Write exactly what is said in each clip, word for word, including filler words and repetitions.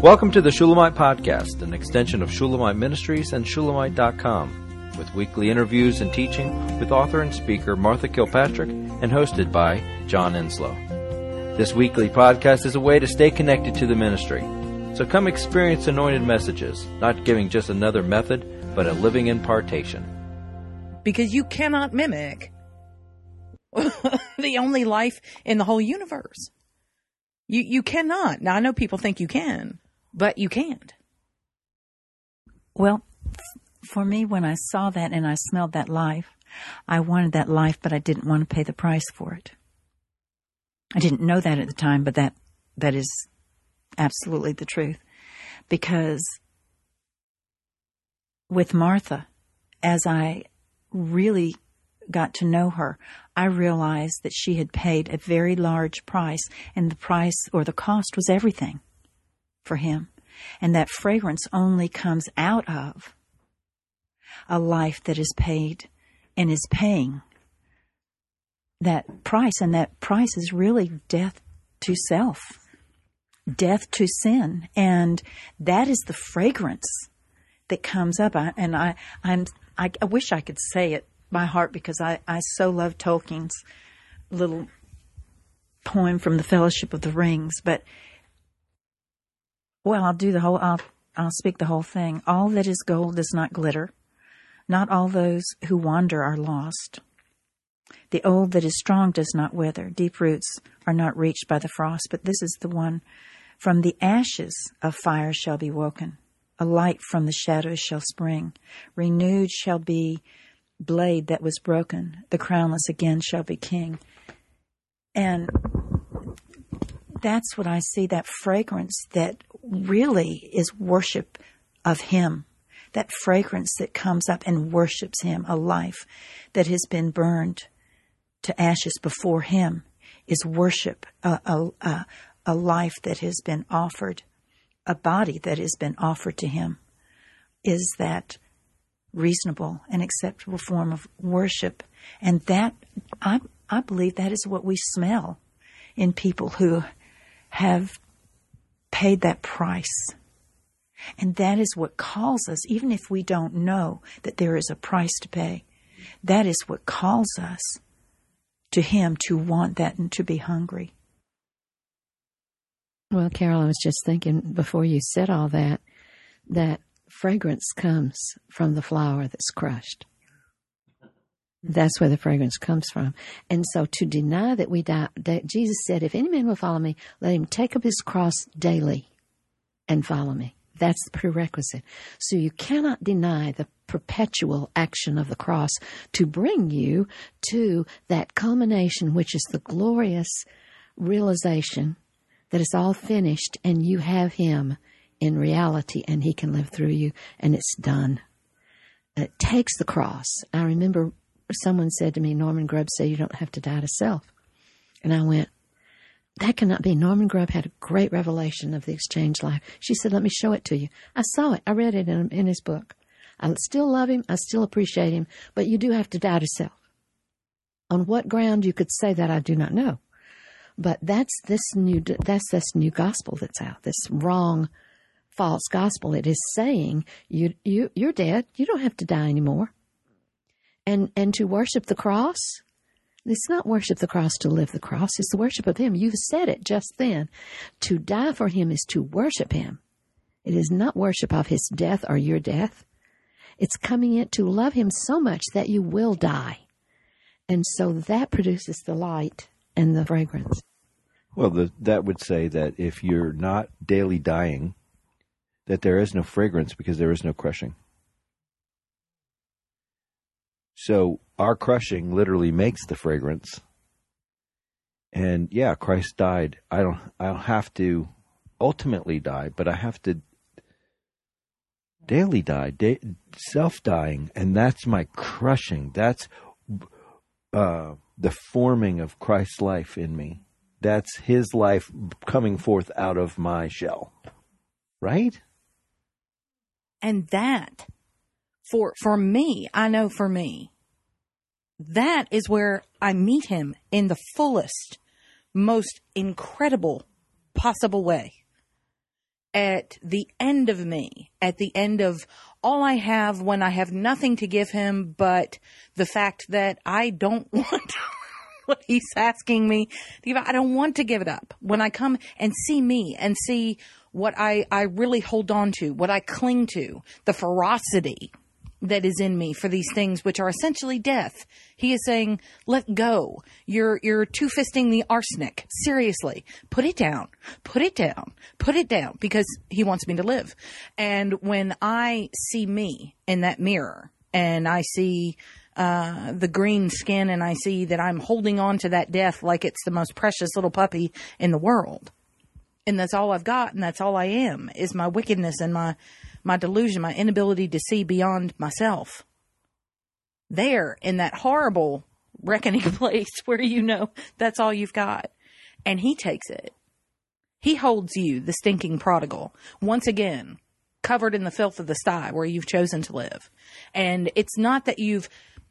Welcome to the Shulamite Podcast, an extension of Shulamite Ministries and Shulamite dot com, with weekly interviews and teaching with author and speaker Martha Kilpatrick and hosted by John Enslow. This weekly podcast is a way to stay connected to the ministry. So come experience anointed messages, not giving just another method, but a living impartation. Because you cannot mimic the only life in the whole universe. You you cannot. Now, I know people think you can, but you can't. Well, for me, when I saw that and I smelled that life, I wanted that life, but I didn't want to pay the price for it. I didn't know that at the time, but that that is absolutely the truth. Because with Martha, as I really got to know her, I realized that she had paid a very large price, and the price or the cost was everything for him. And that fragrance only comes out of a life that is paid and is paying that price. And that price is really death to self, death to sin. And that is the fragrance that comes up. I, and I, I'm, I, I wish I could say it by heart, because I, I so love Tolkien's little poem from the Fellowship of the Rings. But, well, I'll do the whole, I'll, I'll speak the whole thing. All that is gold does not glitter. Not all those who wander are lost. The old that is strong does not wither. Deep roots are not reached by the frost. But this is the one. From the ashes of fire shall be woken. A light from the shadows shall spring. Renewed shall be blade that was broken. The crownless again shall be king. And that's what I see, that fragrance that really is worship of him. That fragrance that comes up and worships him. A life that has been burned to ashes before him is worship. A, a, a, a life that has been offered, a body that has been offered to him, is that reasonable and acceptable form of worship. And that, I, I believe that is what we smell in people who have paid that price. And that is what calls us, even if we don't know that there is a price to pay, that is what calls us to him, to want that and to be hungry. Well, Carol, I was just thinking before you said all that, that fragrance comes from the flour that's crushed. That's where the fragrance comes from. And so to deny that we die, that Jesus said, if any man will follow me, let him take up his cross daily and follow me. That's the prerequisite. So you cannot deny the perpetual action of the cross to bring you to that culmination, which is the glorious realization that it's all finished and you have him in reality and he can live through you, and it's done. It takes the cross. I remember someone said to me, Norman Grubb said, you don't have to die to self. And I went, that cannot be. Norman Grubb had a great revelation of the exchange life. She said, let me show it to you. I saw it. I read it in, in his book. I still love him. I still appreciate him. But you do have to die to self. On what ground you could say that, I do not know. But that's this new, that's this new gospel that's out, this wrong, false gospel. It is saying you, you, you're dead. You don't have to die anymore. And, and to worship the cross, it's not worship the cross to live the cross. It's the worship of him. You've said it just then. To die for him is to worship him. It is not worship of his death or your death. It's coming in to love him so much that you will die. And so that produces the light and the fragrance. Well, the, that would say that if you're not daily dying, that there is no fragrance because there is no crushing. So our crushing literally makes the fragrance. And yeah, Christ died. I don't I don't have to ultimately die, but I have to daily die, da- self-dying, and that's my crushing. That's uh, the forming of Christ's life in me. That's his life coming forth out of my shell. Right? And that, for for me, I know for me, that is where I meet him in the fullest, most incredible possible way. at the end of me, at the end of all I have when I have nothing to give him but the fact that I don't want what he's asking me to give up. I don't want to give it up. When I come and see me and see what I, I really hold on to, what I cling to, the ferocity that is in me for these things, which are essentially death. He is saying, let go. You're, you're two-fisting the arsenic. Seriously. Put it down. Put it down. Put it down, because he wants me to live. And when I see me in that mirror and I see, uh, the green skin and I see that I'm holding on to that death like it's the most precious little puppy in the world. And that's all I've got. And that's all I am, is my wickedness and my, my delusion, my inability to see beyond myself. There, in that horrible reckoning place where you know that's all you've got. And he takes it. He holds you, the stinking prodigal, once again, covered in the filth of the sty where you've chosen to live. And it's not that you've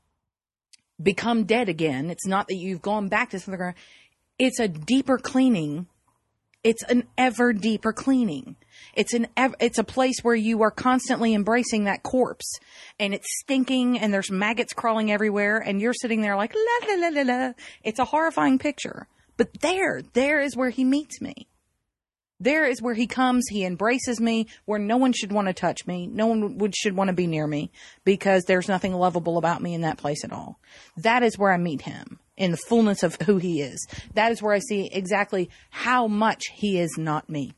become dead again. It's not that you've gone back to something. It's a deeper cleaning. It's an ever deeper cleaning. It's an ev- it's a place where you are constantly embracing that corpse, and it's stinking, and there's maggots crawling everywhere, and you're sitting there like, la, la, la, la, la. It's a horrifying picture. But there, there is where he meets me. There is where he comes, he embraces me, where no one should want to touch me. No one would, should want to be near me, because there's nothing lovable about me in that place at all. That is where I meet him, in the fullness of who he is. That is where I see exactly how much he is not me.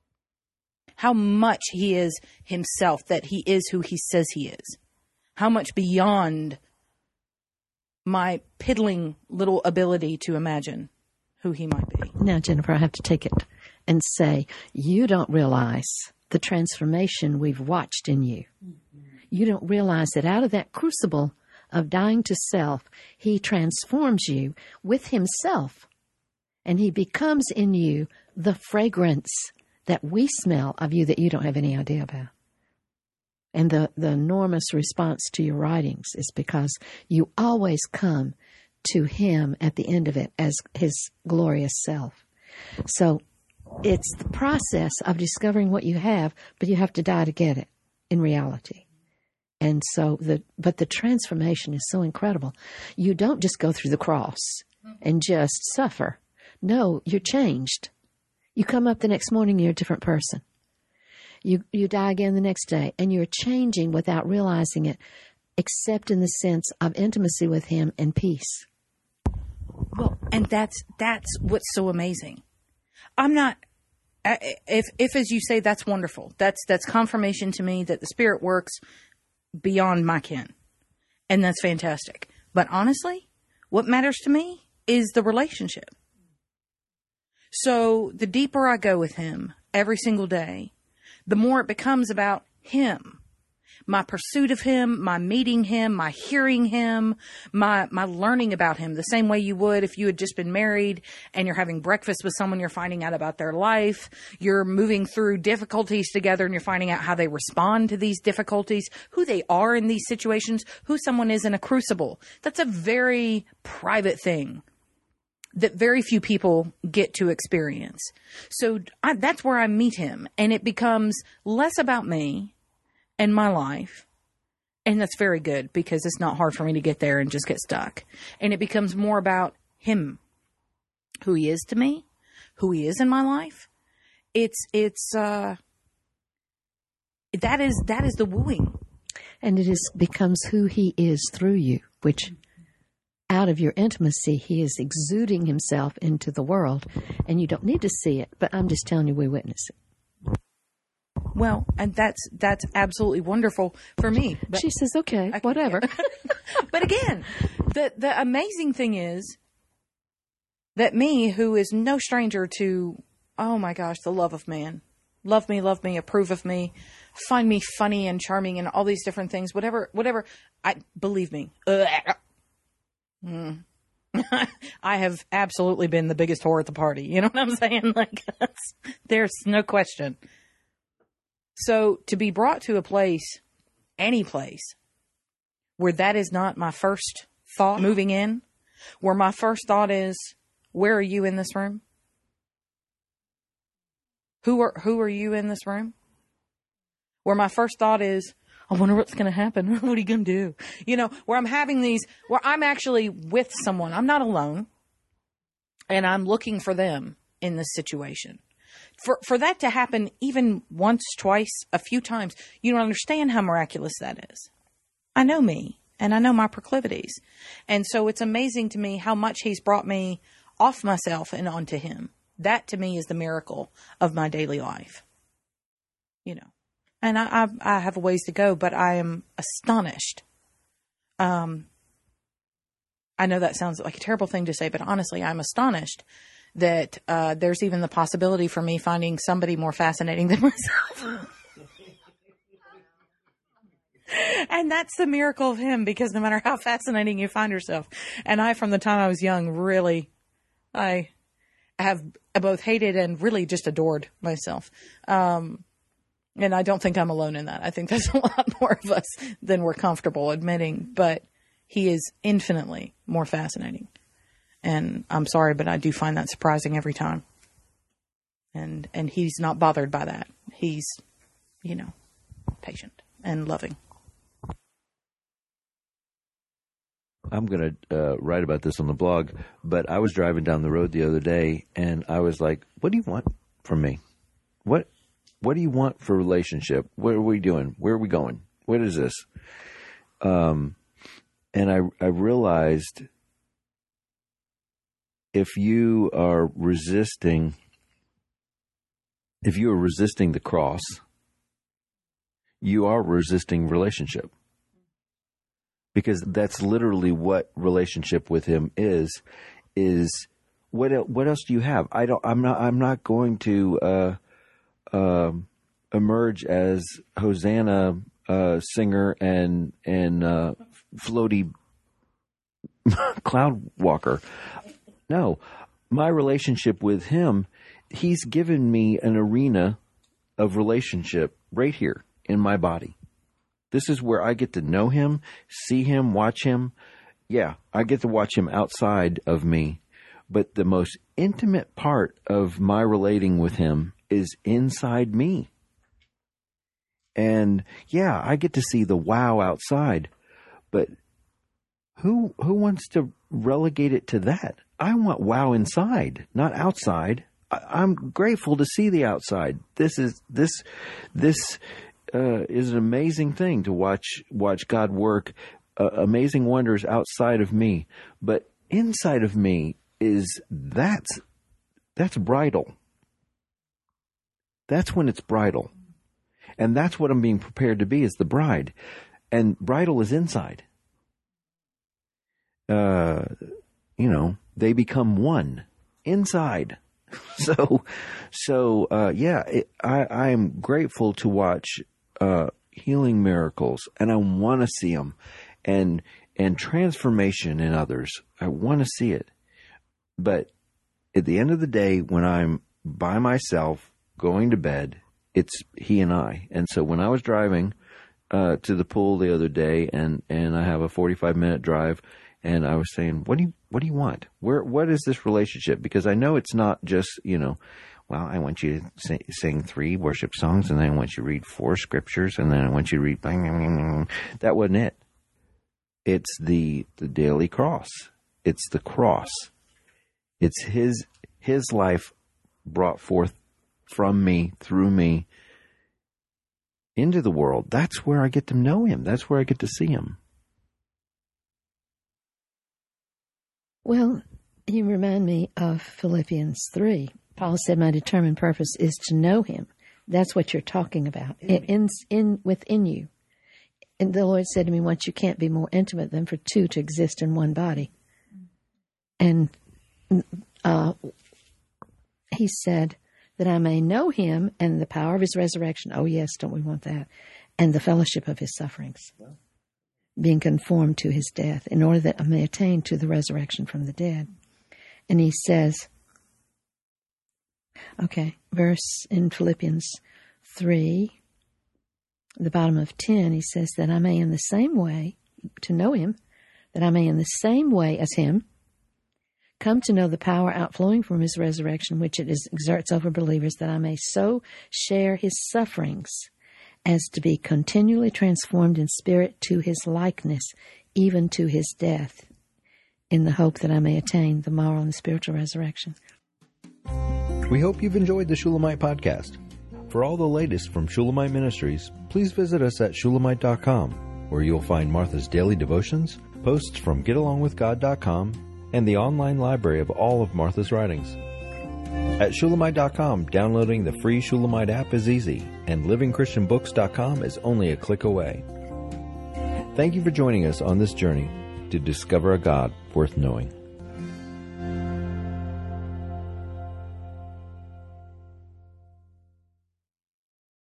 How much he is himself, that he is who he says he is. How much beyond my piddling little ability to imagine who he might be. Now, Jennifer, I have to take it and say, you don't realize the transformation we've watched in you. Mm-hmm. You don't realize that out of that crucible of dying to self, he transforms you with himself, and he becomes in you the fragrance that we smell of you that you don't have any idea about. And the, the enormous response to your writings is because you always come to him at the end of it as his glorious self. So it's the process of discovering what you have, but you have to die to get it in reality. And so the, but the transformation is so incredible. You don't just go through the cross and just suffer. No, you're changed. You come up the next morning, you're a different person. You, you die again the next day, and you're changing without realizing it, except in the sense of intimacy with him and peace. Well, and that's, that's what's so amazing. I'm not, if, if as you say, that's wonderful. That's, that's confirmation to me that the Spirit works beyond my ken. And that's fantastic. But honestly, what matters to me is the relationship. So the deeper I go with him every single day, the more it becomes about him. My pursuit of him, my meeting him, my hearing him, my, my learning about him, the same way you would if you had just been married and you're having breakfast with someone, you're finding out about their life, you're moving through difficulties together and you're finding out how they respond to these difficulties, who they are in these situations, who someone is in a crucible. That's a very private thing that very few people get to experience. So I, that's where I meet him, and it becomes less about me and my life. And that's very good, because it's not hard for me to get there and just get stuck. And it becomes more about him, who he is to me, who he is in my life. It's, it's, uh, that is, that is the wooing. And it is, becomes who he is through you, which out of your intimacy, he is exuding himself into the world, and you don't need to see it, but I'm just telling you, we witness it. Well, and that's, that's absolutely wonderful for me. But she says, okay, whatever. But again, the, the amazing thing is that me, who is no stranger to, oh my gosh, the love of man, love me, love me, approve of me, find me funny and charming and all these different things, whatever, whatever, I believe me. Mm. I have absolutely been the biggest whore at the party. You know what I'm saying? Like, that's, there's no question. So to be brought to a place, any place, where that is not my first thought moving in, where my first thought is, where are you in this room? Who are who are you in this room? Where my first thought is, I wonder what's going to happen. What are you going to do? You know, where I'm having these, where I'm actually with someone. I'm not alone. And I'm looking for them in this situation. For for that to happen even once, twice, a few times, you don't understand how miraculous that is. I know me, and I know my proclivities. And so it's amazing to me how much he's brought me off myself and onto him. That to me is the miracle of my daily life. You know, and I, I, I have a ways to go, but I am astonished. Um, I know that sounds like a terrible thing to say, but honestly, I'm astonished that uh, there's even the possibility for me finding somebody more fascinating than myself. And that's the miracle of him, because no matter how fascinating you find yourself, and I, from the time I was young, really, I have both hated and really just adored myself. Um, and I don't think I'm alone in that. I think there's a lot more of us than we're comfortable admitting, but he is infinitely more fascinating. And I'm sorry, but I do find that surprising every time. And and he's not bothered by that. He's, you know, patient and loving. I'm going to uh, write about this on the blog, but I was driving down the road the other day, and I was like, what do you want from me? What What do you want for a relationship? What are we doing? Where are we going? What is this? Um, and I I realized, if you are resisting, if you are resisting the cross, you are resisting relationship. Because that's literally what relationship with him is, is what, el- what else do you have? I don't, I'm not, I'm not going to, uh, uh, emerge as Hosanna, uh, singer and, and, uh, floaty cloud walker. No, my relationship with him, he's given me an arena of relationship right here in my body. This is where I get to know him, see him, watch him. Yeah, I get to watch him outside of me. But the most intimate part of my relating with him is inside me. And yeah, I get to see the wow outside. But who who wants to relegate it to that? I want wow inside, not outside. I, I'm grateful to see the outside. This is this this uh, is an amazing thing to watch watch God work uh, amazing wonders outside of me. But inside of me is that's that's bridal. That's when it's bridal, and that's what I'm being prepared to be, is the bride, and bridal is inside. Uh, you know, they become one inside. So, so, uh, yeah, it, I, I am grateful to watch, uh, healing miracles, and I want to see them, and, and transformation in others. I want to see it. But at the end of the day, when I'm by myself going to bed, it's he and I. And so when I was driving, uh, to the pool the other day, and, and I have a forty-five minute drive, and I was saying, what do you, what do you want? Where, what is this relationship? Because I know it's not just, you know, well, I want you to sing, sing three worship songs, and then I want you to read four scriptures, and then I want you to read, bang, bang, bang, bang. That wasn't it. It's the, the daily cross. It's the cross. It's his, his life brought forth from me, through me, into the world. That's where I get to know him. That's where I get to see him. Well, you remind me of Philippians three. Paul said, my determined purpose is to know him. That's what you're talking about, in, in, in within you. And the Lord said to me once, you can't be more intimate than for two to exist in one body. And uh, he said that I may know him and the power of his resurrection. Oh, yes, don't we want that? And the fellowship of his sufferings. Being conformed to his death, in order that I may attain to the resurrection from the dead. And he says, okay, verse in Philippians three, the bottom of ten, he says that I may in the same way, to know him, that I may in the same way as him, come to know the power outflowing from his resurrection, which it is, exerts over believers, that I may so share his sufferings as to be continually transformed in spirit to his likeness, even to his death, in the hope that I may attain the moral and spiritual resurrection. We hope you've enjoyed the Shulamite podcast. For all the latest from Shulamite Ministries, please visit us at shulamite dot com, where you'll find Martha's daily devotions, posts from get along with god dot com, and the online library of all of Martha's writings. At shulamite dot com, downloading the free Shulamite app is easy, and living christian books dot com is only a click away. Thank you for joining us on this journey to discover a God worth knowing.